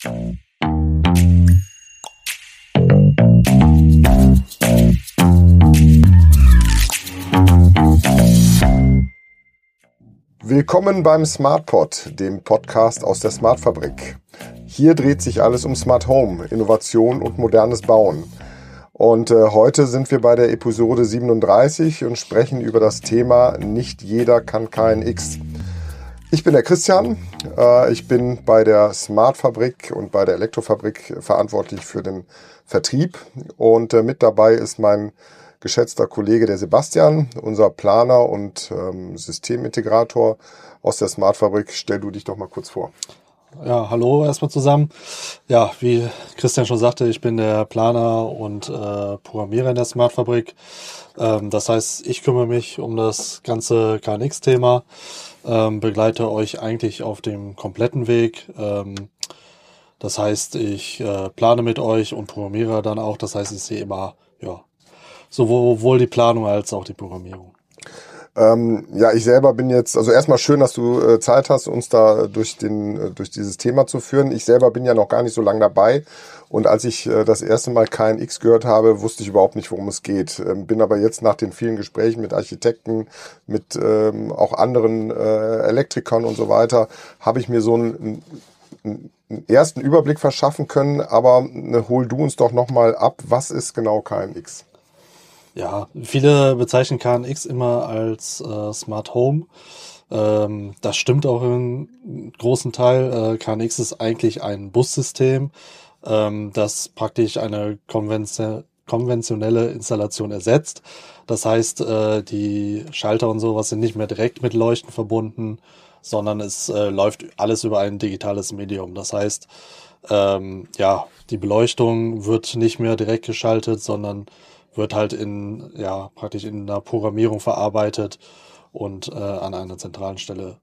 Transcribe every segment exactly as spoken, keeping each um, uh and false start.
Willkommen beim SmartPod, dem Podcast aus der Smartfabrik. Hier dreht sich alles um Smart Home, Innovation und modernes Bauen. Und äh, heute sind wir bei der Episode siebenunddreißig und sprechen über das Thema Nicht jeder kann K N X. Ich bin der Christian, äh, ich bin bei der Smartfabrik und bei der Elektrofabrik verantwortlich für den Vertrieb. Und äh, mit dabei ist mein geschätzter Kollege der Sebastian, unser Planer und ähm, Systemintegrator aus der Smartfabrik. Stell du dich doch mal kurz vor. Ja, hallo erstmal zusammen. Ja, wie Christian schon sagte, ich bin der Planer und äh, Programmierer in der Smartfabrik. Ähm, das heißt, ich kümmere mich um das ganze K N X-Thema, ähm, begleite euch eigentlich auf dem kompletten Weg. Ähm, das heißt, ich äh, plane mit euch und programmiere dann auch. Das heißt, ich sehe immer, ja, sowohl die Planung als auch die Programmierung. Ähm, ja, ich selber bin jetzt, also erstmal schön, dass du äh, Zeit hast, uns da durch den äh, durch dieses Thema zu führen. Ich selber bin ja noch gar nicht so lange dabei und als ich äh, das erste Mal K N X gehört habe, wusste ich überhaupt nicht, worum es geht. Ähm, bin aber jetzt nach den vielen Gesprächen mit Architekten, mit ähm, auch anderen äh, Elektrikern und so weiter, habe ich mir so einen, einen, einen ersten Überblick verschaffen können. Aber äh, hol du uns doch nochmal ab, was ist genau K N X? Ja, viele bezeichnen K N X immer als äh, Smart Home. Ähm, das stimmt auch in großen Teil. Äh, K N X ist eigentlich ein Bussystem, ähm, das praktisch eine konvention konventionelle Installation ersetzt. Das heißt, äh, die Schalter und sowas sind nicht mehr direkt mit Leuchten verbunden, sondern es äh, läuft alles über ein digitales Medium. Das heißt, ähm, ja, die Beleuchtung wird nicht mehr direkt geschaltet, sondern wird halt in, ja, praktisch in einer Programmierung verarbeitet und äh, an einer zentralen Stelle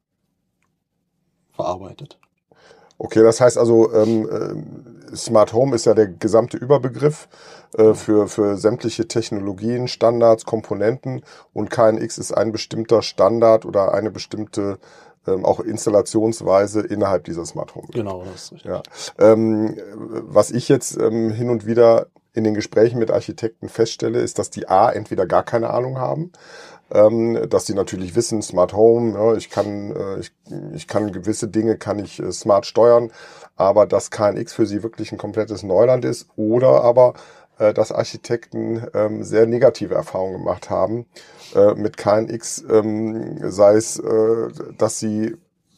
verarbeitet. Okay, das heißt also, ähm, Smart Home ist ja der gesamte Überbegriff äh, für, für sämtliche Technologien, Standards, Komponenten und K N X ist ein bestimmter Standard oder eine bestimmte ähm, auch Installationsweise innerhalb dieser Smart Home. Genau, das ist richtig. Ja. Ähm, was ich jetzt ähm, hin und wieder in den Gesprächen mit Architekten feststelle, ist, dass die A, entweder gar keine Ahnung haben, ähm, dass die natürlich wissen, Smart Home, ja, ich kann, äh, ich, ich kann gewisse Dinge, kann ich äh, smart steuern, aber dass K N X für sie wirklich ein komplettes Neuland ist oder aber, äh, dass Architekten ähm, sehr negative Erfahrungen gemacht haben äh, mit K N X, ähm, sei es, äh, dass sie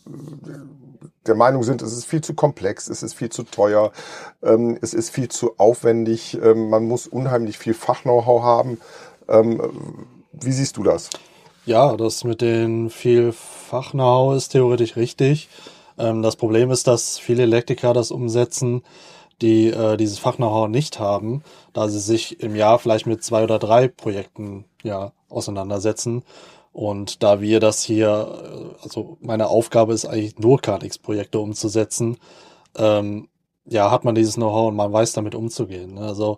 der Meinung sind, es ist viel zu komplex, es ist viel zu teuer, ähm, es ist viel zu aufwendig, ähm, man muss unheimlich viel Fach-Know-how haben. Ähm, wie siehst du das? Ja, das mit den viel Fach-Know-how ist theoretisch richtig. Ähm, das Problem ist, dass viele Elektriker das umsetzen, die äh, dieses Fach-Know-how nicht haben, da sie sich im Jahr vielleicht mit zwei oder drei Projekten ja auseinandersetzen. Und da wir das hier, also meine Aufgabe ist eigentlich nur K N X-Projekte umzusetzen, ähm, ja, hat man dieses Know-how und man weiß damit umzugehen. Ne? Also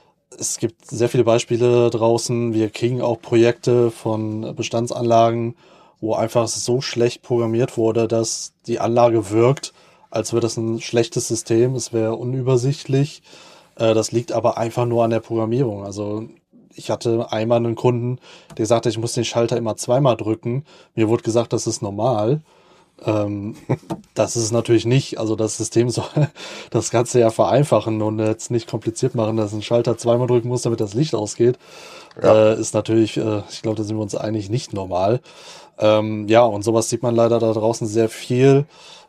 es gibt sehr viele Beispiele draußen. Wir kriegen auch Projekte von Bestandsanlagen, wo einfach so schlecht programmiert wurde, dass die Anlage wirkt, als wäre das ein schlechtes System. Es wäre unübersichtlich. Äh, das liegt aber einfach nur an der Programmierung. Also ich hatte einmal einen Kunden, der sagte, ich muss den Schalter immer zweimal drücken. Mir wurde gesagt, das ist normal. Ähm, das ist es natürlich nicht. Also das System soll das Ganze ja vereinfachen und jetzt nicht kompliziert machen, dass ein Schalter zweimal drücken muss, damit das Licht ausgeht. Ja. Äh, ist natürlich, äh, ich glaube, da sind wir uns eigentlich nicht normal. Ähm, ja, und sowas sieht man leider da draußen sehr viel.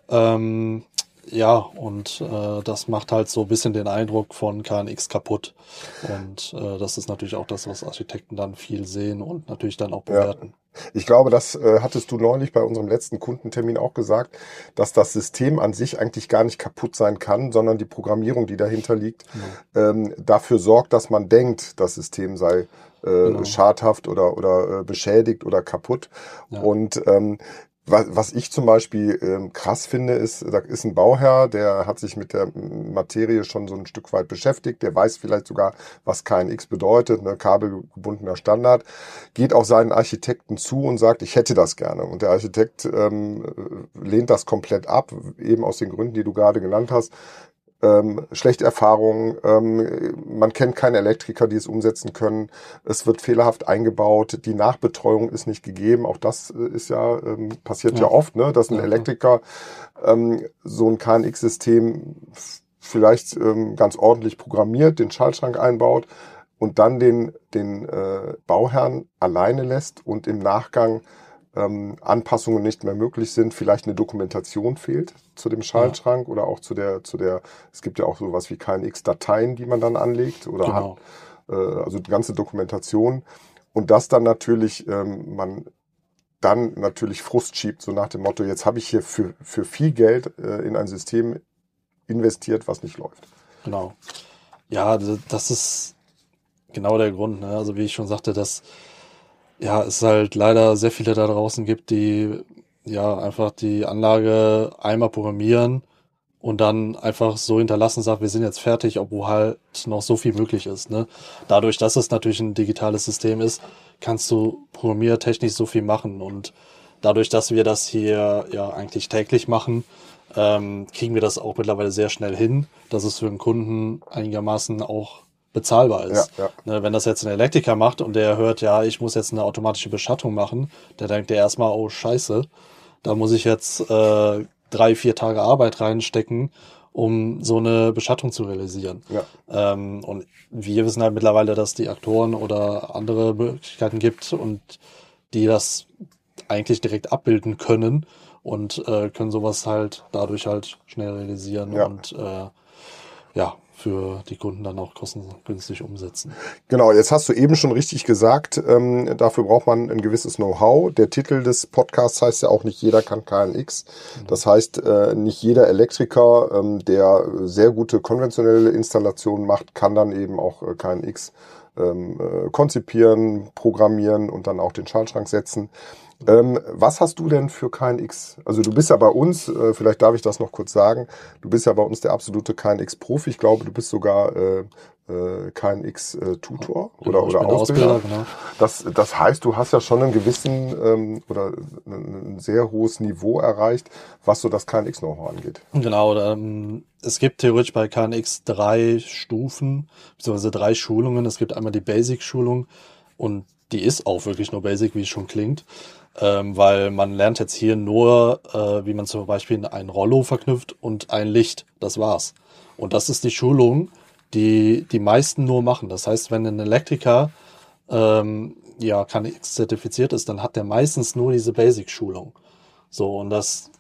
Ähm, Ja, und äh, das macht halt so ein bisschen den Eindruck von K N X kaputt. Und äh, das ist natürlich auch das, was Architekten dann viel sehen und natürlich dann auch bewerten. Ja. Ich glaube, das äh, hattest du neulich bei unserem letzten Kundentermin auch gesagt, dass das System an sich eigentlich gar nicht kaputt sein kann, sondern die Programmierung, die dahinter liegt, genau. ähm, dafür sorgt, dass man denkt, das System sei äh, genau. schadhaft oder, oder äh, beschädigt oder kaputt. Ja. Und ähm, Was, was ich zum Beispiel ähm, krass finde, ist, da ist ein Bauherr, der hat sich mit der Materie schon so ein Stück weit beschäftigt, der weiß vielleicht sogar, was K N X bedeutet, ne, kabelgebundener Standard, geht auf seinen Architekten zu und sagt, ich hätte das gerne. Und der Architekt ähm, lehnt das komplett ab, eben aus den Gründen, die du gerade genannt hast. ähm, schlechte Erfahrungen, ähm, man kennt keine Elektriker, die es umsetzen können, es wird fehlerhaft eingebaut, die Nachbetreuung ist nicht gegeben, auch das ist ja, ähm, passiert ja, ja oft, ne, dass ein ja, Elektriker ähm, so ein K N X-System vielleicht ähm, ganz ordentlich programmiert, den Schaltschrank einbaut und dann den, den äh, Bauherrn alleine lässt und im Nachgang ähm, Anpassungen nicht mehr möglich sind, vielleicht eine Dokumentation fehlt zu dem Schaltschrank ja. oder auch zu der, zu der, es gibt ja auch sowas wie K N X-Dateien, die man dann anlegt oder genau. hat, äh, also die ganze Dokumentation und das dann natürlich, ähm, man dann natürlich Frust schiebt, so nach dem Motto, jetzt habe ich hier für, für viel Geld äh, in ein System investiert, was nicht läuft. Genau. Ja, das ist genau der Grund, ne? Also wie ich schon sagte, dass ja, es halt leider sehr viele da draußen gibt, die ja einfach die Anlage einmal programmieren und dann einfach so hinterlassen, sagt, wir sind jetzt fertig, obwohl halt noch so viel möglich ist, ne? Dadurch, dass es natürlich ein digitales System ist, kannst du programmiertechnisch so viel machen und dadurch, dass wir das hier ja eigentlich täglich machen, ähm, kriegen wir das auch mittlerweile sehr schnell hin, dass es für den Kunden einigermaßen auch bezahlbar ist. Ja, ja. Ne, wenn das jetzt ein Elektriker macht und der hört, ja, ich muss jetzt eine automatische Beschattung machen, der denkt der erstmal, oh scheiße, da muss ich jetzt äh, drei, vier Tage Arbeit reinstecken, um so eine Beschattung zu realisieren. Ja. Ähm, und wir wissen halt mittlerweile, dass die Aktoren oder andere Möglichkeiten gibt und die das eigentlich direkt abbilden können und äh, können sowas halt dadurch halt schnell realisieren ja. und äh, ja, für die Kunden dann auch kostengünstig umsetzen. Genau, jetzt hast du eben schon richtig gesagt, ähm, dafür braucht man ein gewisses Know-how. Der Titel des Podcasts heißt ja auch, nicht jeder kann K N X. Das heißt, äh, nicht jeder Elektriker, ähm, der sehr gute konventionelle Installationen macht, kann dann eben auch äh, K N X ähm, äh, konzipieren, programmieren und dann auch den Schaltschrank setzen. Ähm, was hast du denn für K N X? Also du bist ja bei uns, äh, vielleicht darf ich das noch kurz sagen, du bist ja bei uns der absolute K N X-Profi. Ich glaube, du bist sogar äh, äh, K N X-Tutor äh, oder, oder Ausbilder. Ausbilder genau. das, das heißt, du hast ja schon einen gewissen ähm, oder ein, ein sehr hohes Niveau erreicht, was so das K N X-Know-how angeht. Genau, ähm, es gibt theoretisch bei K N X drei Stufen, beziehungsweise drei Schulungen. Es gibt einmal die Basic-Schulung und die ist auch wirklich nur Basic, wie es schon klingt. Ähm, weil man lernt jetzt hier nur, äh, wie man zum Beispiel ein Rollo verknüpft und ein Licht. Das war's. Und das ist die Schulung, die die meisten nur machen. Das heißt, wenn ein Elektriker ähm, ja K N X zertifiziert ist, dann hat der meistens nur diese Basic-Schulung. So, und das,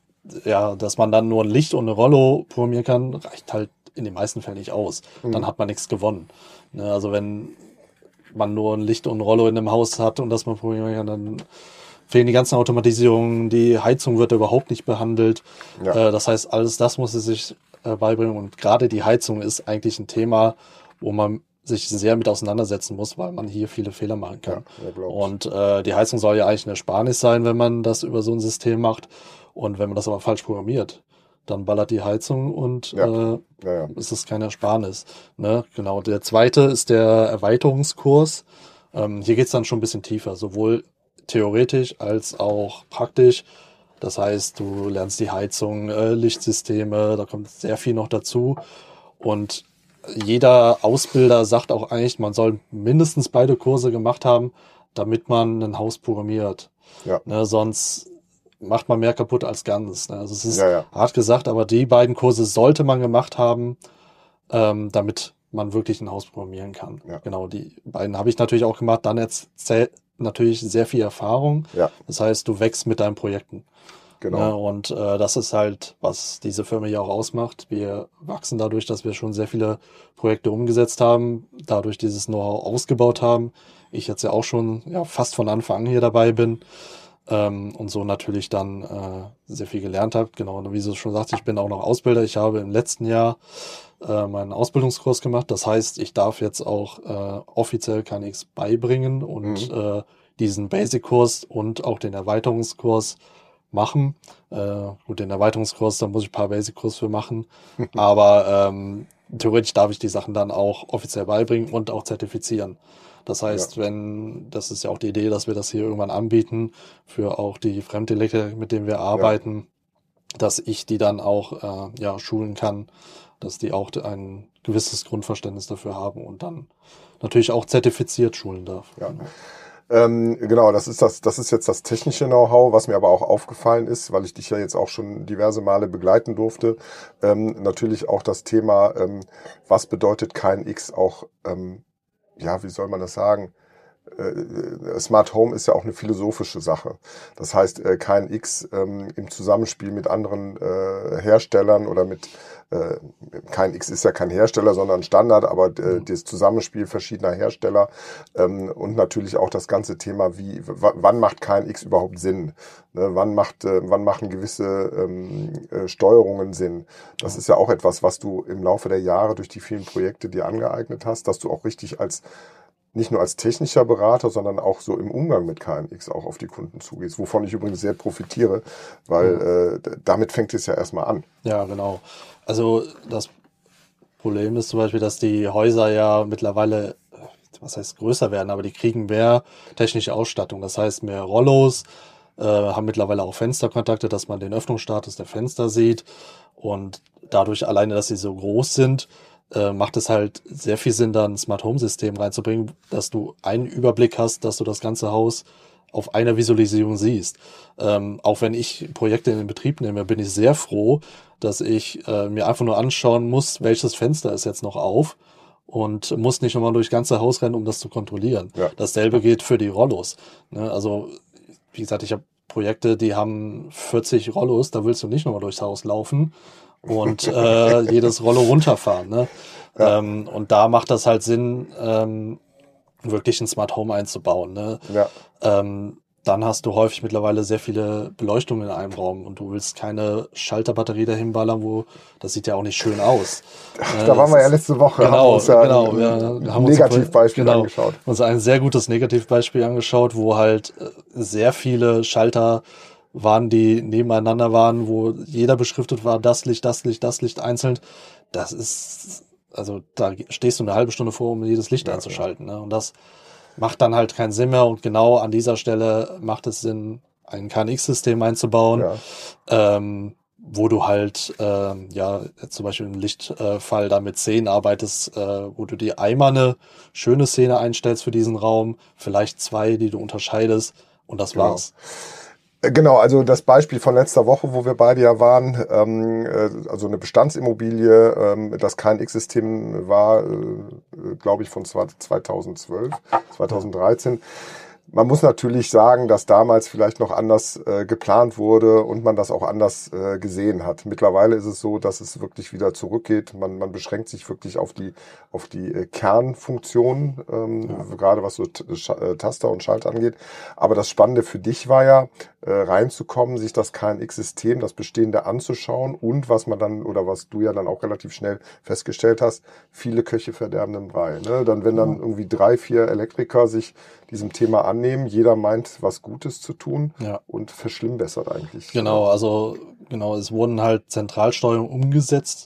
ja, dass man dann nur ein Licht und eine Rollo programmieren kann, reicht halt in den meisten Fällen nicht aus. Mhm. Dann hat man nichts gewonnen. Ne, also wenn man nur ein Licht und ein Rollo in einem Haus hat und das man programmieren kann, dann fehlen die ganzen Automatisierungen, die Heizung wird überhaupt nicht behandelt. Ja. Äh, das heißt, alles das muss es sich äh, beibringen und gerade die Heizung ist eigentlich ein Thema, wo man sich sehr mit auseinandersetzen muss, weil man hier viele Fehler machen kann. Ja, und äh, die Heizung soll ja eigentlich eine Ersparnis sein, wenn man das über so ein System macht. Und wenn man das aber falsch programmiert, dann ballert die Heizung und ja. Äh, ja, ja. ist es keine Ersparnis. Ne? Genau. Der zweite ist der Erweiterungskurs. Ähm, hier geht's dann schon ein bisschen tiefer, sowohl theoretisch als auch praktisch. Das heißt, du lernst die Heizung, äh, Lichtsysteme, da kommt sehr viel noch dazu. Und jeder Ausbilder sagt auch eigentlich, man soll mindestens beide Kurse gemacht haben, damit man ein Haus programmiert. Ja. Ne, sonst macht man mehr kaputt als ganz. Ne? Also es ist ja, ja. hart gesagt, aber die beiden Kurse sollte man gemacht haben, ähm, damit man wirklich ein Haus programmieren kann. Ja. Genau, die beiden habe ich natürlich auch gemacht. Dann jetzt zählt natürlich sehr viel Erfahrung. Ja. Das heißt, du wächst mit deinen Projekten. Genau. Ne? Und äh, das ist halt, was diese Firma hier auch ausmacht. Wir wachsen dadurch, dass wir schon sehr viele Projekte umgesetzt haben, dadurch dieses Know-how ausgebaut haben. Ich jetzt ja auch schon ja, fast von Anfang an hier dabei bin. Ähm, und so natürlich dann äh, sehr viel gelernt habe. Genau, und wie du schon sagst, ich bin auch noch Ausbilder. Ich habe im letzten Jahr äh, meinen Ausbildungskurs gemacht. Das heißt, ich darf jetzt auch äh, offiziell K N X beibringen und mhm. äh, diesen Basic-Kurs und auch den Erweiterungskurs machen. Äh, gut, den Erweiterungskurs, da muss ich ein paar Basic-Kurs für machen. Aber ähm, theoretisch darf ich die Sachen dann auch offiziell beibringen und auch zertifizieren. Das heißt, ja. wenn, das ist ja auch die Idee, dass wir das hier irgendwann anbieten für auch die Fremdelektriker, mit denen wir arbeiten, dass ich die dann auch äh, ja schulen kann, dass die auch ein gewisses Grundverständnis dafür haben und dann natürlich auch zertifiziert schulen darf. Ja. Ähm, genau, das ist das, das ist jetzt das technische Know-how, was mir aber auch aufgefallen ist, weil ich dich ja jetzt auch schon diverse Male begleiten durfte. Ähm, natürlich auch das Thema, ähm, was bedeutet K N X auch, ähm, ja, wie soll man das sagen? Äh, Smart Home ist ja auch eine philosophische Sache. Das heißt, äh, K N X ähm, im Zusammenspiel mit anderen äh, Herstellern oder mit äh, K N X ist ja kein Hersteller, sondern ein Standard, aber äh, das Zusammenspiel verschiedener Hersteller ähm, und natürlich auch das ganze Thema, wie w- wann macht K N X überhaupt Sinn? Ne, wann macht äh, wann machen gewisse ähm, äh, Steuerungen Sinn? Das ist ja auch etwas, was du im Laufe der Jahre durch die vielen Projekte dir angeeignet hast, dass du auch richtig als nicht nur als technischer Berater, sondern auch so im Umgang mit K N X auch auf die Kunden zugehst, wovon ich übrigens sehr profitiere, weil äh, damit fängt es ja erstmal an. Ja, genau. Also das Problem ist zum Beispiel, dass die Häuser ja mittlerweile, was heißt größer werden, aber die kriegen mehr technische Ausstattung. Das heißt mehr Rollos, äh, haben mittlerweile auch Fensterkontakte, dass man den Öffnungsstatus der Fenster sieht. Und dadurch alleine, dass sie so groß sind, äh, macht es halt sehr viel Sinn, da ein Smart Home System reinzubringen, dass du einen Überblick hast, dass du das ganze Haus auf einer Visualisierung siehst. Ähm, auch wenn ich Projekte in den Betrieb nehme, bin ich sehr froh, dass ich äh, mir einfach nur anschauen muss, welches Fenster ist jetzt noch auf und muss nicht nochmal durchs ganze Haus rennen, um das zu kontrollieren. Ja. Dasselbe gilt für die Rollos. Ne? Also, wie gesagt, ich habe Projekte, die haben vierzig Rollos, da willst du nicht nochmal durchs Haus laufen und äh, jedes Rollo runterfahren. Ne? Ja. Ähm, und da macht das halt Sinn, ähm, wirklich ein Smart Home einzubauen. Ne? Ja. Ähm, dann hast du häufig mittlerweile sehr viele Beleuchtungen in einem Raum und du willst keine Schalterbatterie dahin ballern, wo das sieht ja auch nicht schön aus. Ach, da waren wir ja letzte Woche, genau, haben wir uns ja genau, ein, wir ein haben uns Negativbeispiel genau, angeschaut. uns ein sehr gutes Negativbeispiel angeschaut, wo halt sehr viele Schalter waren, die nebeneinander waren, wo jeder beschriftet war, das Licht, das Licht, das Licht einzeln. Das ist, also da stehst du eine halbe Stunde vor, um jedes Licht Ja, einzuschalten. Ne? Und das macht dann halt keinen Sinn mehr und genau an dieser Stelle macht es Sinn, ein K N X-System einzubauen, Ja. ähm, wo du halt, ähm, ja, zum Beispiel im Lichtfall da mit Szenen arbeitest, äh, wo du dir einmal eine schöne Szene einstellst für diesen Raum, vielleicht zwei, die du unterscheidest und das Genau. war's. Genau, also das Beispiel von letzter Woche, wo wir beide ja waren, ähm, äh, also eine Bestandsimmobilie, ähm, das K N X-System war, äh, glaube ich, von zweitausendzwölf, zweitausenddreizehn. Man muss natürlich sagen, dass damals vielleicht noch anders äh, geplant wurde und man das auch anders äh, gesehen hat. Mittlerweile ist es so, dass es wirklich wieder zurückgeht. Man, man beschränkt sich wirklich auf die, auf die äh, Kernfunktionen, ähm, ja. gerade was so T- Sch- Taster und Schalter angeht. Aber das Spannende für dich war ja, äh, reinzukommen, sich das K N X-System, das Bestehende anzuschauen und was man dann, oder was du ja dann auch relativ schnell festgestellt hast, viele Köche verderben den Brei. Ne? Dann, wenn dann irgendwie drei, vier Elektriker sich diesem Thema annehmen, jeder meint, was Gutes zu tun Ja. und verschlimmbessert eigentlich. Genau, also genau, es wurden halt Zentralsteuerungen umgesetzt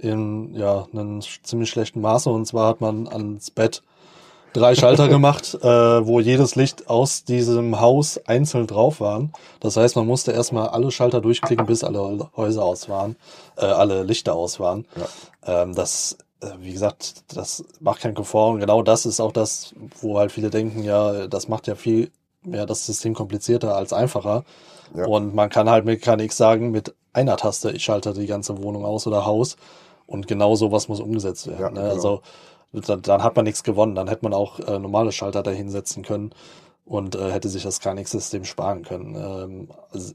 in ja einem ziemlich schlechten Maße und zwar hat man ans Bett drei Schalter gemacht, äh, wo jedes Licht aus diesem Haus einzeln drauf waren. Das heißt, man musste erstmal alle Schalter durchklicken, bis alle Häuser aus waren, äh, alle Lichter aus waren. Ja. Ähm, das wie gesagt, das macht keinen Komfort und genau das ist auch das, wo halt viele denken, ja, das macht ja viel mehr das System komplizierter als einfacher. Ja. Und man kann halt mit K N X sagen, mit einer Taste, ich schalte die ganze Wohnung aus oder Haus und genau sowas muss umgesetzt werden. Ja, ne? Genau. Also dann, dann hat man nichts gewonnen, dann hätte man auch äh, normale Schalter da hinsetzen können und äh, hätte sich das K N X-System sparen können. Ähm, also,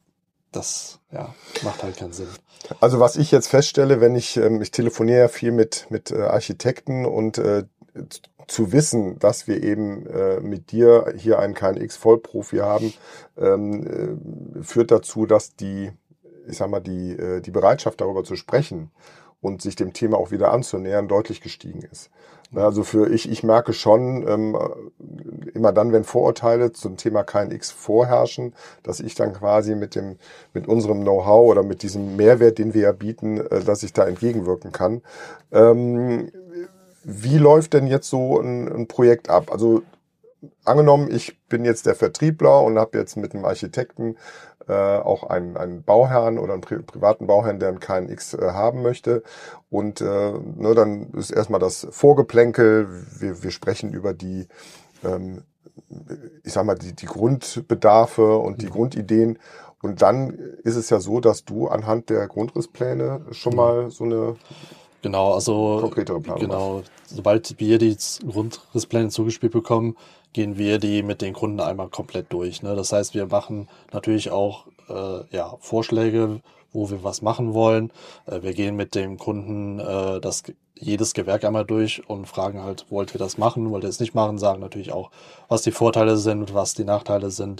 das ja, macht halt keinen Sinn. Also was ich jetzt feststelle, wenn ich, ähm, ich telefoniere ja viel mit, mit äh, Architekten und äh, zu wissen, dass wir eben äh, mit dir hier einen K N X-Vollprofi haben, ähm, äh, führt dazu, dass die, ich sag mal, die, äh, die Bereitschaft darüber zu sprechen und sich dem Thema auch wieder anzunähern, deutlich gestiegen ist. Also für ich, ich merke schon, ähm, immer dann, wenn Vorurteile zum Thema K N X vorherrschen, dass ich dann quasi mit dem, mit unserem Know-how oder mit diesem Mehrwert, den wir ja bieten, äh, dass ich da entgegenwirken kann. Ähm, wie läuft denn jetzt so ein, ein Projekt ab? Also angenommen, ich bin jetzt der Vertriebler und habe jetzt mit einem Architekten äh, auch einen, einen Bauherrn oder einen pri privaten Bauherrn, der einen K N X äh, haben möchte. Und äh, ne, dann ist erstmal das Vorgeplänkel. Wir, wir sprechen über die, ähm, ich sag mal, die, die Grundbedarfe und die mhm. Grundideen. Und dann ist es ja so, dass du anhand der Grundrisspläne schon mhm. mal so eine genau, also konkretere Planung genau, machst. Sobald wir die Grundrisspläne zugespielt bekommen, gehen wir die mit den Kunden einmal komplett durch. Ne? Das heißt, wir machen natürlich auch äh, ja, Vorschläge, wo wir was machen wollen. Äh, wir gehen mit dem Kunden äh, das jedes Gewerk einmal durch und fragen halt, wollt ihr das machen, wollt ihr es nicht machen, sagen natürlich auch, was die Vorteile sind, was die Nachteile sind.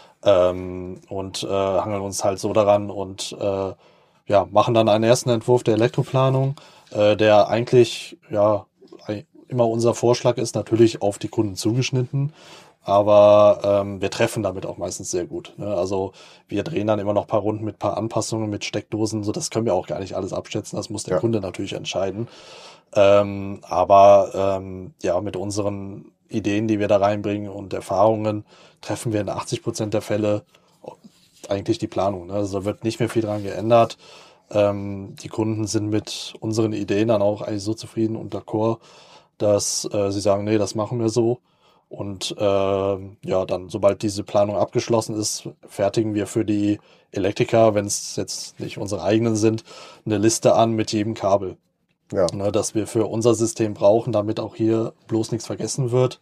Ähm, und äh, hangeln uns halt so daran und äh, ja, machen dann einen ersten Entwurf der Elektroplanung, äh, der eigentlich ja immer unser Vorschlag ist, natürlich auf die Kunden zugeschnitten, aber ähm, wir treffen damit auch meistens sehr gut. Ne? Also wir drehen dann immer noch ein paar Runden mit ein paar Anpassungen, mit Steckdosen, so das können wir auch gar nicht alles abschätzen, das muss der ja. Kunde natürlich entscheiden. Ähm, aber ähm, ja, mit unseren Ideen, die wir da reinbringen und Erfahrungen, treffen wir in achtzig Prozent der Fälle eigentlich die Planung. Ne? Also da wird nicht mehr viel dran geändert. Ähm, die Kunden sind mit unseren Ideen dann auch eigentlich so zufrieden und d'accord, dass äh, sie sagen, nee, das machen wir so. Und äh, ja, dann, sobald diese Planung abgeschlossen ist, fertigen wir für die Elektriker, wenn es jetzt nicht unsere eigenen sind, eine Liste an mit jedem Kabel. Ja. Ne, dass wir für unser System brauchen, damit auch hier bloß nichts vergessen wird.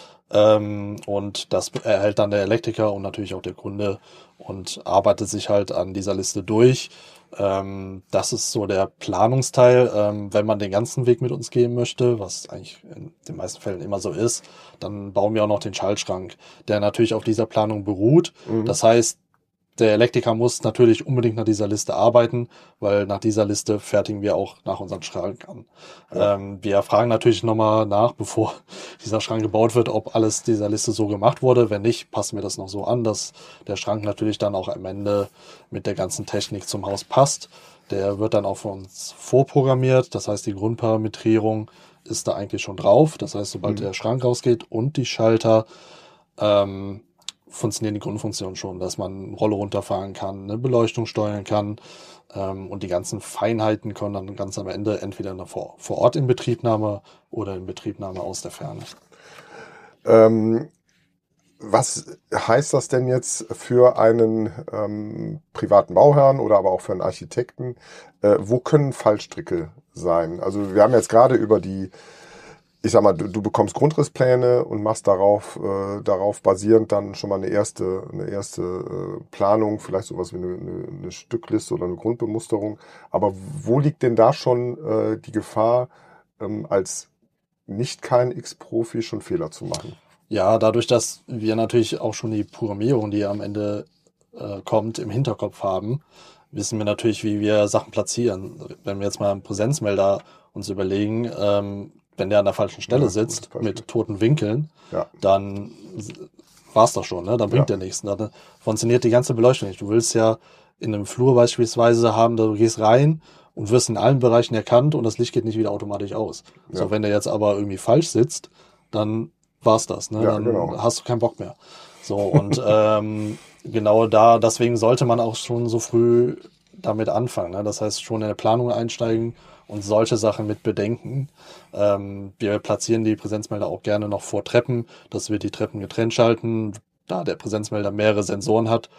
Ähm, und das erhält dann der Elektriker und natürlich auch der Kunde und arbeitet sich halt an dieser Liste durch. Ähm, das ist so der Planungsteil. Ähm, wenn man den ganzen Weg mit uns gehen möchte, was eigentlich in den meisten Fällen immer so ist, dann bauen wir auch noch den Schaltschrank, der natürlich auf dieser Planung beruht. Mhm. Das heißt, der Elektriker muss natürlich unbedingt nach dieser Liste arbeiten, weil nach dieser Liste fertigen wir auch nach unserem Schrank an. Ja. Ähm, wir fragen natürlich nochmal nach, bevor dieser Schrank gebaut wird, ob alles dieser Liste so gemacht wurde. Wenn nicht, passen wir das noch so an, dass der Schrank natürlich dann auch am Ende mit der ganzen Technik zum Haus passt. Der wird dann auch von uns vorprogrammiert. Das heißt, die Grundparametrierung ist da eigentlich schon drauf. Das heißt, sobald mhm. der Schrank rausgeht und die Schalter, ähm, funktionieren die Grundfunktionen schon, dass man Rolle runterfahren kann, eine Beleuchtung steuern kann ähm, und die ganzen Feinheiten kommen dann ganz am Ende entweder eine vor, vor Ort in Betriebnahme oder in Betriebnahme aus der Ferne. Ähm, was heißt das denn jetzt für einen ähm, privaten Bauherrn oder aber auch für einen Architekten? Äh, wo können Fallstricke sein? Also wir haben jetzt gerade über die Ich sag mal, du, du bekommst Grundrisspläne und machst darauf, äh, darauf basierend dann schon mal eine erste, eine erste äh, Planung, vielleicht sowas wie eine, eine, eine Stückliste oder eine Grundbemusterung. Aber wo liegt denn da schon äh, die Gefahr, ähm, als Nicht-K N X-Profi schon Fehler zu machen? Ja, dadurch, dass wir natürlich auch schon die Programmierung, die am Ende äh, kommt, im Hinterkopf haben, wissen wir natürlich, wie wir Sachen platzieren. Wenn wir jetzt mal einen Präsenzmelder uns überlegen, ähm, wenn der an der falschen Stelle ja, sitzt, mit toten Winkeln, ja. dann war's doch schon, ne? Dann bringt ja. der nichts. Dann funktioniert die ganze Beleuchtung nicht. Du willst ja in einem Flur beispielsweise haben, du gehst rein und wirst in allen Bereichen erkannt und das Licht geht nicht wieder automatisch aus. Ja. So, wenn der jetzt aber irgendwie falsch sitzt, dann war's das, ne? Ja, dann genau. hast du keinen Bock mehr. So, und ähm, genau da, deswegen sollte man auch schon so früh damit anfangen, ne? Das heißt, schon in der Planung einsteigen und solche Sachen mit bedenken. Ähm, wir platzieren die Präsenzmelder auch gerne noch vor Treppen, dass wir die Treppen getrennt schalten, da der Präsenzmelder mehrere Sensoren hat.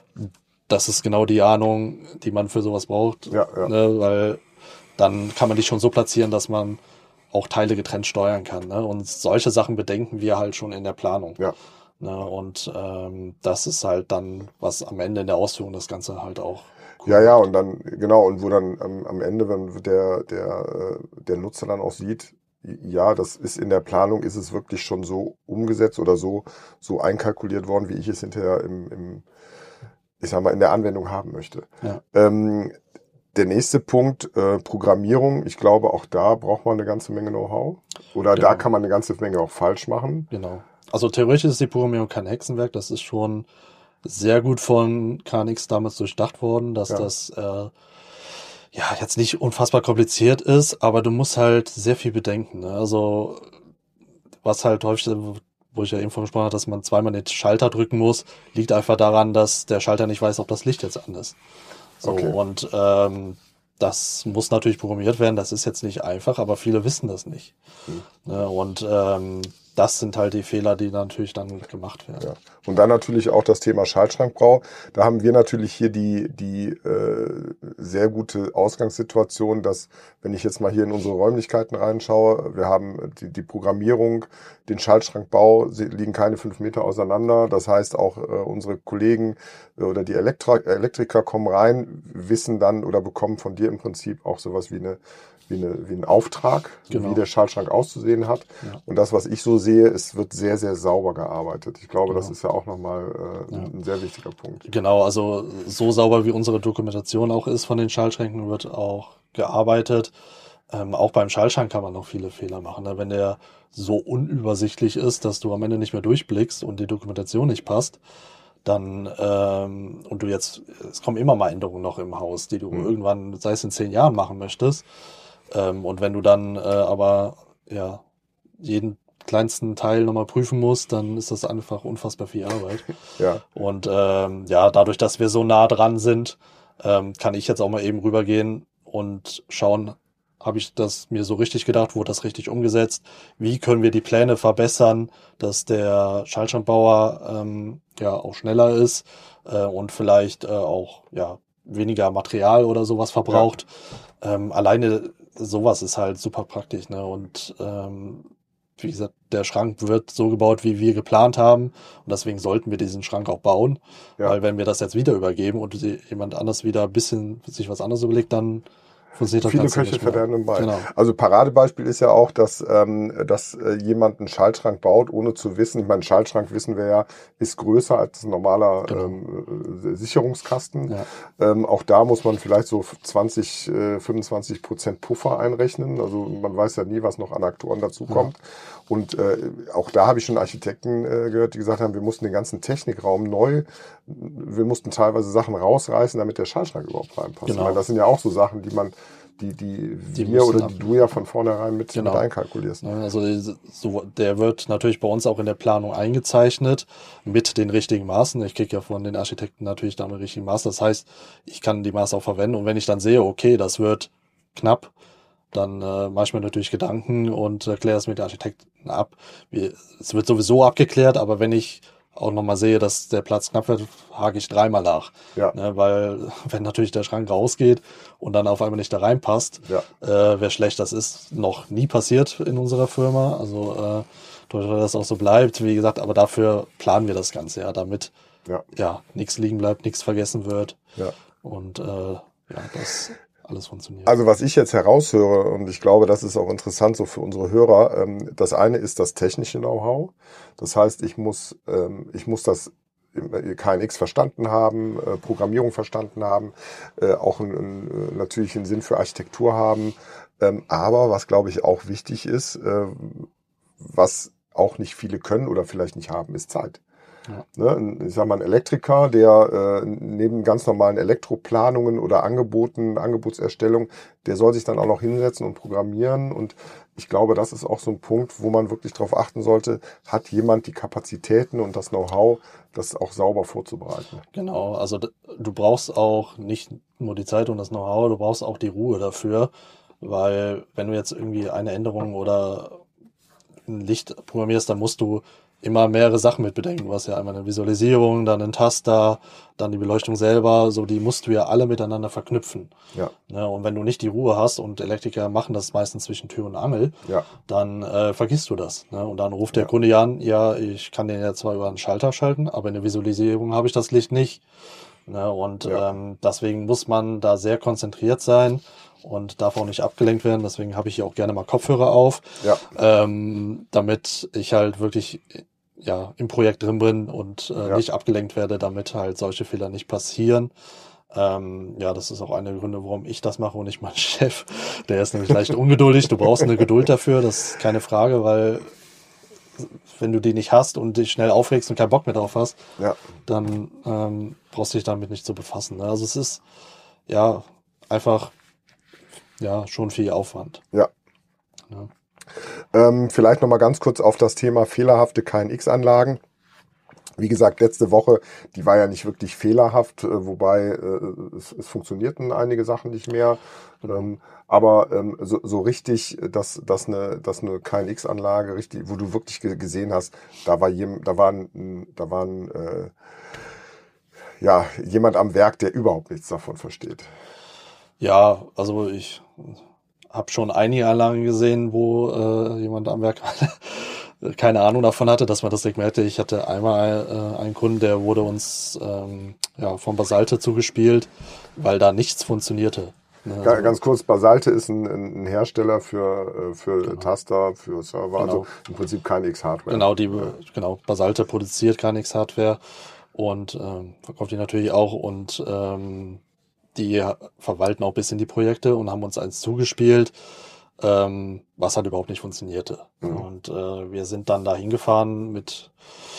Das ist genau die Ahnung, die man für sowas braucht, ja, ja. Ne? Weil dann kann man die schon so platzieren, dass man auch Teile getrennt steuern kann. Ne? Und solche Sachen bedenken wir halt schon in der Planung. Ja. Ne? Und ähm, das ist halt dann, was am Ende in der Ausführung das Ganze halt auch cool Ja, ja, und dann, genau, und wo dann am, am Ende, wenn der, der, der Nutzer dann auch sieht, ja, das ist in der Planung, ist es wirklich schon so umgesetzt oder so, so einkalkuliert worden, wie ich es hinterher im, im ich sag mal, in der Anwendung haben möchte. Ja. Ähm, der nächste Punkt, äh, Programmierung. Ich glaube, auch da braucht man eine ganze Menge Know-how. Oder genau. da kann man eine ganze Menge auch falsch machen. Genau. Also theoretisch ist die Programmierung kein Hexenwerk. Das ist schon sehr gut von K N X damals durchdacht worden, dass ja. das äh, ja jetzt nicht unfassbar kompliziert ist, aber du musst halt sehr viel bedenken. Ne? Also was halt häufig wo ich ja eben von gesprochen habe, dass man zweimal den Schalter drücken muss, liegt einfach daran, dass der Schalter nicht weiß, ob das Licht jetzt an ist. So, Okay. und ähm, das muss natürlich programmiert werden, das ist jetzt nicht einfach, aber viele wissen das nicht. Hm. Ne? Und ähm, das sind halt die Fehler, die natürlich dann gemacht werden. Ja. Und dann natürlich auch das Thema Schaltschrankbau. Da haben wir natürlich hier die, die äh, sehr gute Ausgangssituation, dass, wenn ich jetzt mal hier in unsere Räumlichkeiten reinschaue, wir haben die, die Programmierung, den Schaltschrankbau, sie liegen keine fünf Meter auseinander. Das heißt, auch äh, unsere Kollegen äh, oder die Elektro Elektriker kommen rein, wissen dann oder bekommen von dir im Prinzip auch sowas wie eine Wie, eine, wie ein Auftrag, Genau. wie der Schaltschrank auszusehen hat. Ja. Und das, was ich so sehe, es wird sehr, sehr sauber gearbeitet. Ich glaube, Genau. das ist ja auch nochmal äh, Ja. ein sehr wichtiger Punkt. Genau, also so sauber wie unsere Dokumentation auch ist von den Schaltschränken, wird auch gearbeitet. Ähm, auch beim Schaltschrank kann man noch viele Fehler machen. Ne? Wenn der so unübersichtlich ist, dass du am Ende nicht mehr durchblickst und die Dokumentation nicht passt, dann ähm, und du jetzt, es kommen immer mal Änderungen noch im Haus, die du Mhm. irgendwann, sei es in zehn Jahren machen möchtest. Ähm, und wenn du dann äh, aber ja jeden kleinsten Teil nochmal prüfen musst, dann ist das einfach unfassbar viel Arbeit. Ja, Und ähm, ja, dadurch, dass wir so nah dran sind, ähm, kann ich jetzt auch mal eben rübergehen und schauen, habe ich das mir so richtig gedacht, wurde das richtig umgesetzt? Wie können wir die Pläne verbessern, dass der Schaltschrankbauer ähm, ja auch schneller ist äh, und vielleicht äh, auch ja weniger Material oder sowas verbraucht. Ähm, alleine sowas ist halt super praktisch, ne? Und ähm, wie gesagt, der Schrank wird so gebaut, wie wir geplant haben. Und deswegen sollten wir diesen Schrank auch bauen. Ja. Weil wenn wir das jetzt wieder übergeben und jemand anders wieder ein bisschen sich was anderes überlegt, dann funktioniert das viele Ganze Köche nicht mehr. verderben den Brei. Genau. Also Paradebeispiel ist ja auch, dass, ähm, dass äh, jemand einen Schaltschrank baut, ohne zu wissen. Ich meine, Schaltschrank, wissen wir ja, ist größer als ein normaler Genau. ähm, äh, Sicherungskasten. Ja. Ähm, auch da muss man vielleicht so zwanzig, äh, fünfundzwanzig Prozent Puffer einrechnen. Also man weiß ja nie, was noch an Aktoren dazukommt. Ja. Und äh, auch da habe ich schon Architekten äh, gehört, die gesagt haben, wir mussten den ganzen Technikraum neu, wir mussten teilweise Sachen rausreißen, damit der Schaltschrank überhaupt reinpasst. Genau. Ich meine, das sind ja auch so Sachen, die man, die, die, Die wir müssen oder ab- die du ja von vornherein mit, Genau. mit einkalkulierst. Ne, Also so, der wird natürlich bei uns auch in der Planung eingezeichnet mit den richtigen Maßen. Ich kriege ja von den Architekten natürlich dann den richtigen Maß. Das heißt, ich kann die Maße auch verwenden. Und wenn ich dann sehe, okay, das wird knapp, dann äh, mache ich mir natürlich Gedanken und erkläre es mit den Architekten ab. Wie, es wird sowieso abgeklärt, aber wenn ich auch nochmal sehe, dass der Platz knapp wird, hake ich dreimal nach. Ja. Ne, weil wenn natürlich der Schrank rausgeht und dann auf einmal nicht da reinpasst, Ja. äh, wäre schlecht. Das ist noch nie passiert in unserer Firma. Also äh, dass das auch so bleibt, wie gesagt, aber dafür planen wir das Ganze, ja, damit Ja. ja nichts liegen bleibt, nichts vergessen wird Ja. und äh, ja, das alles funktioniert. Also was ich jetzt heraushöre, und ich glaube, das ist auch interessant so für unsere Hörer, ähm, das eine ist das technische Know-how. Das heißt, ich muss, ähm, ich muss das K N X verstanden haben, äh, Programmierung verstanden haben, äh, auch ein, ein, natürlich einen Sinn für Architektur haben. Ähm, aber was, glaube ich, auch wichtig ist, äh, was auch nicht viele können oder vielleicht nicht haben, ist Zeit. Ja. Ne, ich sag mal, ein Elektriker, der äh, neben ganz normalen Elektroplanungen oder Angeboten, Angebotserstellung, der soll sich dann auch noch hinsetzen und programmieren. Und ich glaube, das ist auch so ein Punkt, wo man wirklich darauf achten sollte, hat jemand die Kapazitäten und das Know-how, das auch sauber vorzubereiten. Genau, also d- du brauchst auch nicht nur die Zeit und das Know-how, du brauchst auch die Ruhe dafür, weil wenn du jetzt irgendwie eine Änderung oder ein Licht programmierst, dann musst du immer mehrere Sachen mit bedenken. Du hast ja einmal eine Visualisierung, dann einen Taster, dann die Beleuchtung selber, so die musst du ja alle miteinander verknüpfen. Ja, Ne? Und wenn du nicht die Ruhe hast, und Elektriker machen das meistens zwischen Tür und Angel, ja, dann äh, vergisst du das. Ne? Und dann ruft der Ja. Kunde ja an, ja, ich kann den ja zwar über einen Schalter schalten, aber in der Visualisierung habe ich das Licht nicht. Ne? Und Ja. ähm, deswegen muss man da sehr konzentriert sein und darf auch nicht abgelenkt werden. Deswegen habe ich hier auch gerne mal Kopfhörer auf, ja, ähm, damit ich halt wirklich ja im Projekt drin bin und äh, Ja. nicht abgelenkt werde, damit halt solche Fehler nicht passieren. Ähm, ja, das ist auch einer der Gründe, warum ich das mache und nicht mein Chef. Der ist nämlich leicht ungeduldig. Du brauchst eine Geduld dafür, das ist keine Frage, weil wenn du die nicht hast und dich schnell aufregst und keinen Bock mehr drauf hast, ja. dann ähm, brauchst du dich damit nicht zu befassen. Ne? Also es ist ja einfach ja schon viel Aufwand. Ja. Ja. Ähm, vielleicht nochmal ganz kurz auf das Thema fehlerhafte K N X-Anlagen. Wie gesagt, letzte Woche, die war ja nicht wirklich fehlerhaft, äh, wobei äh, es, es funktionierten einige Sachen nicht mehr. Genau. Ähm, aber ähm, so, so richtig, dass, dass eine, dass eine K N X-Anlage richtig, wo du wirklich ge- gesehen hast, da war jem, da waren, da waren äh, ja jemand am Werk, der überhaupt nichts davon versteht. Ja, also ich habe schon einige Anlagen gesehen, wo äh, jemand am Werk keine Ahnung davon hatte, dass man das nicht mehr hätte. Ich hatte einmal äh, einen Kunden, der wurde uns ähm, ja, von Basalte zugespielt, weil da nichts funktionierte. Ne, Ga- also, Ganz kurz, Basalte ist ein, ein Hersteller für, äh, für genau, Taster, für Server, also genau, im Prinzip K N X-Hardware. genau, die, Ja. genau, Basalte produziert gar nichts Hardware und ähm, verkauft die natürlich auch und ähm, die verwalten auch ein bisschen die Projekte und haben uns eins zugespielt, ähm, was halt überhaupt nicht funktionierte. Mhm. Und äh, wir sind dann da hingefahren mit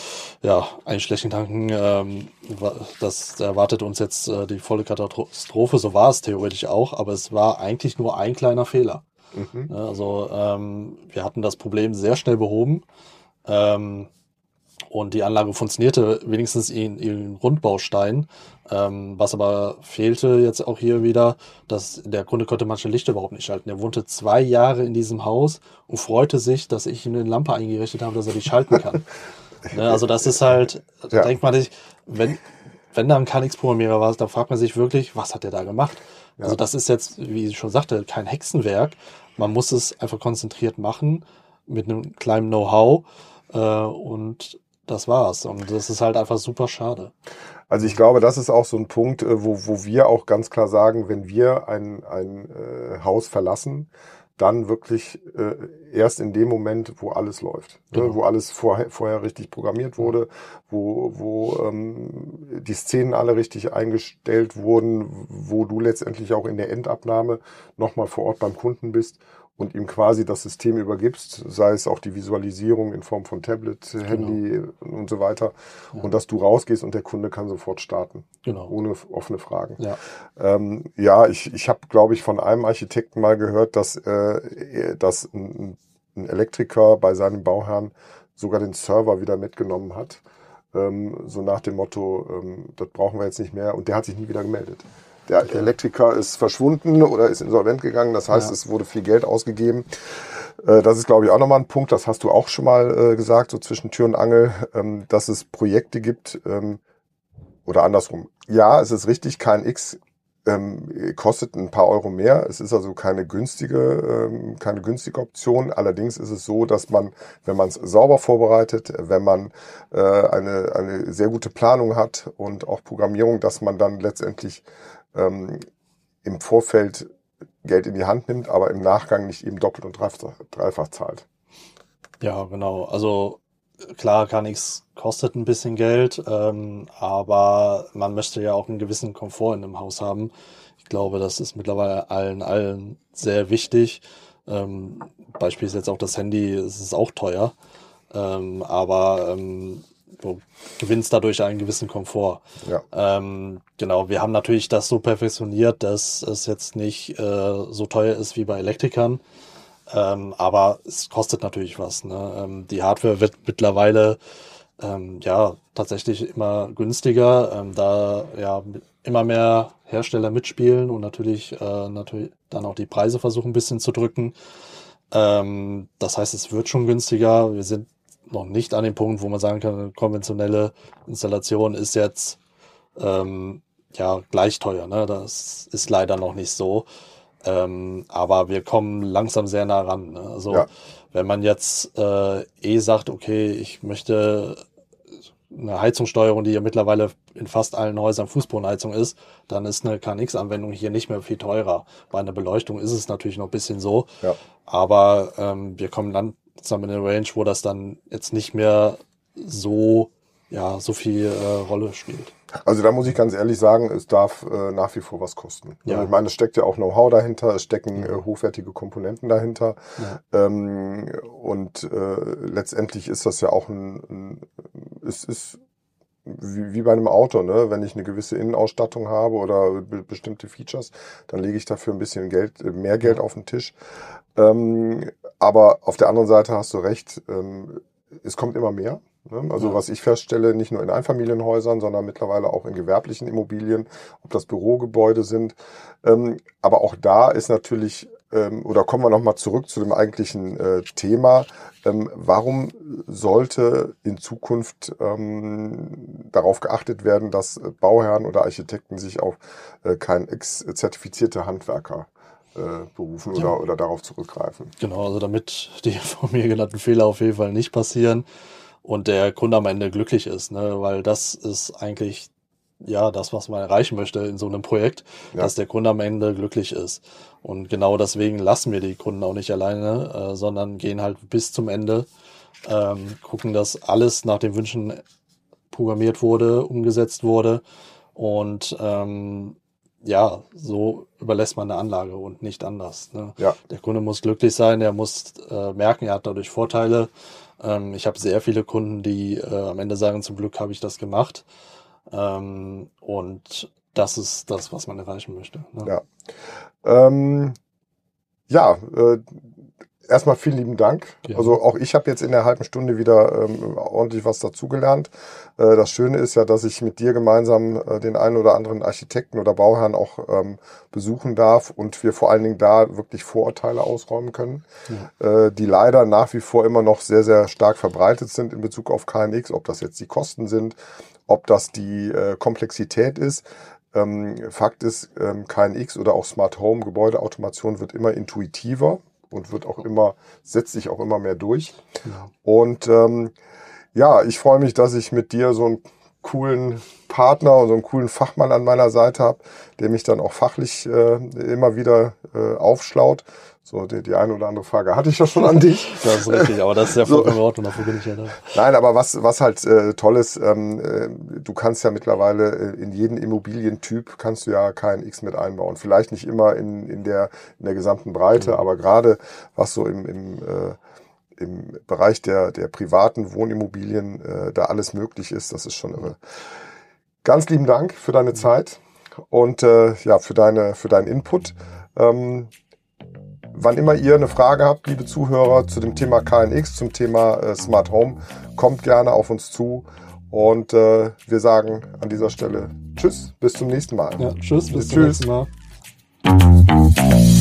ja, eigentlich schlechten Gedanken. Ähm, wa- das erwartet uns jetzt äh, die volle Katastrophe. So war es theoretisch auch, aber es war eigentlich nur ein kleiner Fehler. Mhm. Ja, also ähm, wir hatten das Problem sehr schnell behoben. Ähm, und die Anlage funktionierte wenigstens in ihren Grundbausteinen. Ähm, was aber fehlte jetzt auch hier wieder, dass der Kunde konnte manche Lichter überhaupt nicht schalten. Er wohnte zwei Jahre in diesem Haus und freute sich, dass ich ihm eine Lampe eingerichtet habe, dass er die schalten kann. Ne, also das ist halt, da Ja, denkt man sich, wenn, wenn da ein K N X-Programmierer war, dann fragt man sich wirklich, was hat der da gemacht? Also ja. das ist jetzt, wie ich schon sagte, kein Hexenwerk. Man muss es einfach konzentriert machen, mit einem kleinen Know-how, äh, und das war's. Und das ist halt einfach super schade. Also ich glaube, das ist auch so ein Punkt, äh, wo, wo wir auch ganz klar sagen, wenn wir ein, ein äh, Haus verlassen, dann wirklich äh, erst in dem Moment, wo alles läuft, ne? Genau. Wo alles vorher, vorher richtig programmiert Ja, wurde, wo, wo ähm, die Szenen alle richtig eingestellt wurden, wo du letztendlich auch in der Endabnahme nochmal vor Ort beim Kunden bist und ihm quasi das System übergibst, sei es auch die Visualisierung in Form von Tablet, genau. Handy und so weiter, Ja, und dass du rausgehst und der Kunde kann sofort starten, genau. ohne offene Fragen. Ja, Ähm, ja, ich, ich habe, glaube ich, von einem Architekten mal gehört, dass, äh, dass ein, ein Elektriker bei seinem Bauherrn sogar den Server wieder mitgenommen hat. Ähm, so nach dem Motto, ähm, das brauchen wir jetzt nicht mehr. Und der hat sich nie wieder gemeldet. Der okay. Elektriker ist verschwunden oder ist insolvent gegangen. Das heißt, Ja, es wurde viel Geld ausgegeben. Äh, das ist, glaube ich, auch nochmal ein Punkt. Das hast du auch schon mal äh, gesagt, so zwischen Tür und Angel, ähm, dass es Projekte gibt, ähm, oder andersrum. Ja, es ist richtig, K N X ähm, kostet ein paar Euro mehr. Es ist also keine günstige, ähm, keine günstige Option. Allerdings ist es so, dass man, wenn man es sauber vorbereitet, wenn man äh, eine, eine sehr gute Planung hat und auch Programmierung, dass man dann letztendlich ähm, im Vorfeld Geld in die Hand nimmt, aber im Nachgang nicht eben doppelt und dreifach, dreifach zahlt. ja, genau. Also klar, K N X kostet ein bisschen Geld, ähm, aber man möchte ja auch einen gewissen Komfort in einem Haus haben. Ich glaube, das ist mittlerweile allen, allen sehr wichtig. Ähm, Beispiel ist jetzt auch das Handy, es ist auch teuer, ähm, aber ähm, du gewinnst dadurch einen gewissen Komfort. Ja. Ähm, genau, wir haben natürlich das so perfektioniert, dass es jetzt nicht äh, so teuer ist wie bei Elektrikern. Ähm, aber es kostet natürlich was. Ne? Ähm, die Hardware wird mittlerweile ähm, ja tatsächlich immer günstiger, ähm, da ja immer mehr Hersteller mitspielen und natürlich äh, natürlich dann auch die Preise versuchen ein bisschen zu drücken. Ähm, das heißt, es wird schon günstiger. Wir sind noch nicht an dem Punkt, wo man sagen kann, eine konventionelle Installation ist jetzt ähm, ja gleich teuer. Ne? Das ist leider noch nicht so. Ähm, aber wir kommen langsam sehr nah ran. Ne? Also Ja. wenn man jetzt äh, eh sagt, okay, ich möchte eine Heizungssteuerung, die ja mittlerweile in fast allen Häusern Fußbodenheizung ist, dann ist eine K N X-Anwendung hier nicht mehr viel teurer. Bei einer Beleuchtung ist es natürlich noch ein bisschen so, Ja. aber ähm, wir kommen langsam in eine Range, wo das dann jetzt nicht mehr so, ja, so viel äh, Rolle spielt. Also da muss ich ganz ehrlich sagen, es darf äh, nach wie vor was kosten. Ne? Ich Ja, meine, es steckt ja auch Know-how dahinter, es stecken äh, genau. hochwertige Komponenten dahinter. Ja, Ähm, und äh, letztendlich ist das ja auch ein, ein ist, ist wie, wie bei einem Auto, ne? Wenn ich eine gewisse Innenausstattung habe oder be- bestimmte Features, dann lege ich dafür ein bisschen Geld, mehr Geld auf den Tisch. Ähm, aber auf der anderen Seite hast du recht, ähm, es kommt immer mehr. Ne? Also Ja. was ich feststelle, nicht nur in Einfamilienhäusern, sondern mittlerweile auch in gewerblichen Immobilien, ob das Bürogebäude sind. Ähm, aber auch da ist natürlich, ähm, oder kommen wir nochmal zurück zu dem eigentlichen äh, Thema, ähm, warum sollte in Zukunft ähm, darauf geachtet werden, dass Bauherren oder Architekten sich auf äh, K N X-zertifizierte Handwerker äh, berufen Ja. oder, oder darauf zurückgreifen? Genau, also damit die von mir genannten Fehler auf jeden Fall nicht passieren und der Kunde am Ende glücklich ist, ne? Weil das ist eigentlich ja das, was man erreichen möchte in so einem Projekt, Ja. dass der Kunde am Ende glücklich ist. Und genau deswegen lassen wir die Kunden auch nicht alleine, äh, sondern gehen halt bis zum Ende, ähm, gucken, dass alles nach den Wünschen programmiert wurde, umgesetzt wurde und ähm, ja, so überlässt man eine Anlage und nicht anders. Ne? Ja. Der Kunde muss glücklich sein, er muss äh, merken, er hat dadurch Vorteile. Ähm, ich habe sehr viele Kunden, die äh, am Ende sagen, zum Glück habe ich das gemacht. Ähm, und das ist das, was man erreichen möchte. Ne? Ja, ähm, ja äh, erstmal vielen lieben Dank. Ja. Also auch ich habe jetzt in der halben Stunde wieder ähm, ordentlich was dazugelernt. Äh, das Schöne ist ja, dass ich mit dir gemeinsam äh, den einen oder anderen Architekten oder Bauherrn auch ähm, besuchen darf und wir vor allen Dingen da wirklich Vorurteile ausräumen können, Ja. äh, die leider nach wie vor immer noch sehr, sehr stark verbreitet sind in Bezug auf K N X, ob das jetzt die Kosten sind, ob das die äh, Komplexität ist. Ähm, Fakt ist, ähm, K N X oder auch Smart Home, Gebäudeautomation wird immer intuitiver und wird auch immer, setzt sich auch immer mehr durch. Ja. Und ähm, ja, ich freue mich, dass ich mit dir so einen coolen Partner und so einen coolen Fachmann an meiner Seite habe, der mich dann auch fachlich äh, immer wieder äh, aufschlaut. So, die, die eine oder andere Frage hatte ich ja schon an dich. Das ist richtig, aber das ist ja So. vollkommen in Ordnung, dafür bin ich ja da. Nein, aber was, was halt äh, toll ist, ähm, äh, du kannst ja mittlerweile äh, in jeden Immobilientyp kannst du ja K N X mit einbauen. Vielleicht nicht immer in, in, der, in der gesamten Breite, Mhm. aber gerade was so im, im, äh, im Bereich der, der privaten Wohnimmobilien äh, da alles möglich ist, das ist schon irre. Ganz lieben Dank für deine Zeit und äh, ja, für, deine, für deinen Input. Ähm, Wann immer ihr eine Frage habt, liebe Zuhörer, zu dem Thema K N X, zum Thema äh, Smart Home, kommt gerne auf uns zu. Und äh, wir sagen an dieser Stelle Tschüss, bis zum nächsten Mal. Ja, tschüss, bis zum Tschüss. nächsten Mal.